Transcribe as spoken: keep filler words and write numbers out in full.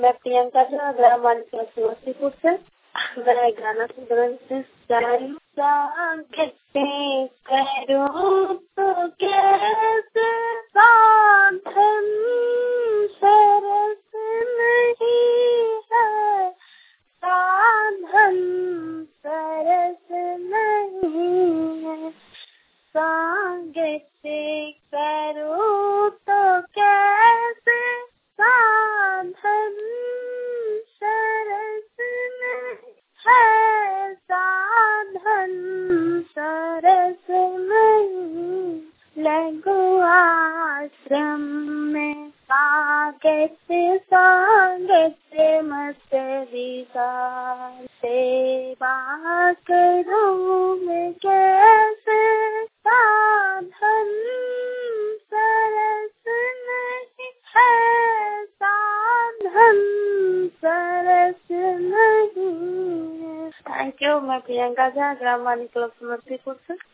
मैं प्रियंका झा ग्राम समस्तीपुर से। मैं गाना सुन जा रही हूँ। कैसे करूँ तो कैसे साधन सरस नहीं है, साधन सरस नहीं है। कैसे करूँ तो कैसे साधन सरस नहीं है, साधन सरस नहीं। लघु आश्रम में सागत सागत मत विकार, सेवा करूँ मैं कैसे, साधन सरस नहीं है, साधन सरस नहीं है। Thank you. मैं प्रियंका झा ग्राम वाणी क्लब समस्तीपुर से।